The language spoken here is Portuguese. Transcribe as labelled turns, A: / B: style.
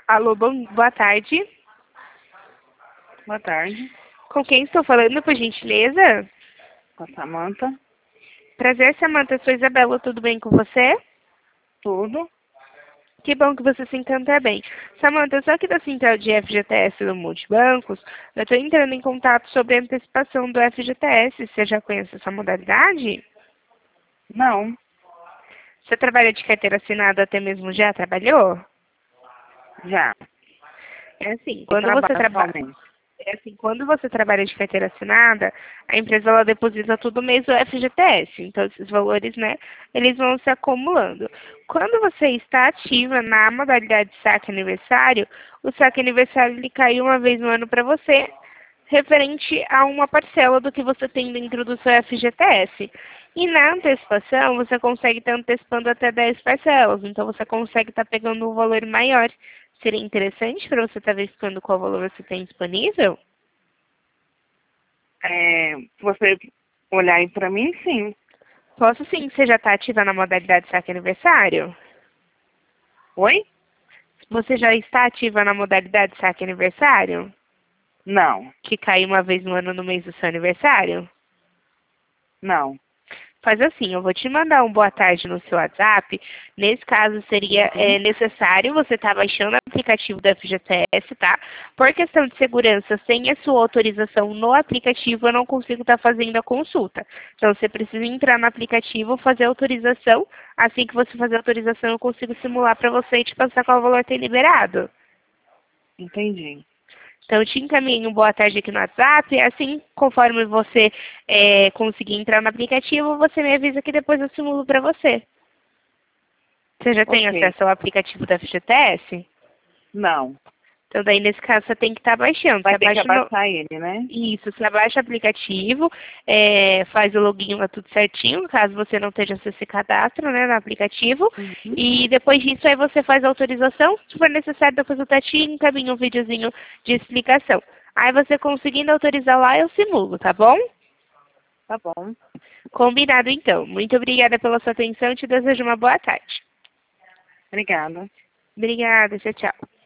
A: Alô, boa tarde.
B: Boa tarde,
A: Com quem estou falando, por gentileza?
B: com a Samanta.
A: Prazer, Samanta. Sou Isabela, tudo bem com você?
B: Tudo?
A: Que bom que você se encanta bem. Samanta, eu sou aqui da central de FGTS do Multibancos. Eu estou entrando em contato sobre a antecipação do FGTS. Você já conhece essa modalidade?
B: Não,
A: Você trabalha de carteira assinada, até mesmo já trabalhou?
B: já.
A: É assim,
B: Eu
A: quando você
B: trabalho
A: trabalha...
B: atualmente.
A: É assim, quando você trabalha de carteira assinada, a empresa ela deposita todo mês o FGTS. Então, esses valores, né, eles vão se acumulando. Quando você está ativa na modalidade saque aniversário, o saque aniversário ele cai uma vez no ano para você, referente a uma parcela do que você tem dentro do seu FGTS. E na antecipação, você consegue estar antecipando até 10 parcelas. Então, você consegue estar pegando um valor maior. Seria interessante para você estar verificando qual valor você tem disponível?
B: Se você olhar aí pra mim, sim.
A: Posso sim. Você já está ativa na modalidade saque aniversário?
B: Oi?
A: Você já está ativa na modalidade saque aniversário?
B: Não,
A: Que cai uma vez no ano no mês do seu aniversário?
B: não.
A: Faz assim, eu vou te mandar um boa tarde no seu WhatsApp. Nesse caso, seria necessário você estar baixando o aplicativo do FGTS, tá? Por questão de segurança, sem a sua autorização no aplicativo, eu não consigo estar fazendo a consulta. Então, você precisa entrar no aplicativo, fazer a autorização. Assim que você fazer a autorização, eu consigo simular para você e te passar qual valor tem liberado.
B: Entendi.
A: Então, eu te encaminho um boa tarde aqui no WhatsApp. Assim, conforme você conseguir entrar no aplicativo, você me avisa que depois eu simulo para você. Você já tem
B: Ok.
A: acesso ao aplicativo da FGTS?
B: Não.
A: Então, daí, nesse caso, você tem que estar baixando.
B: Vai
A: Você
B: ter que
A: abaixa
B: abaixar ele, né?
A: Isso, você abaixa o aplicativo, faz o login lá tudo certinho, caso você não esteja se cadastro, né, no aplicativo.
B: Uhum.
A: E depois disso, aí você faz a autorização. Se for necessário, depois eu te encaminho um videozinho de explicação. Aí você conseguindo autorizar lá, eu simulo, tá bom?
B: Tá bom.
A: Combinado, então. Muito obrigada pela sua atenção e te desejo uma boa tarde.
B: Obrigada.
A: Obrigada, tchau, tchau.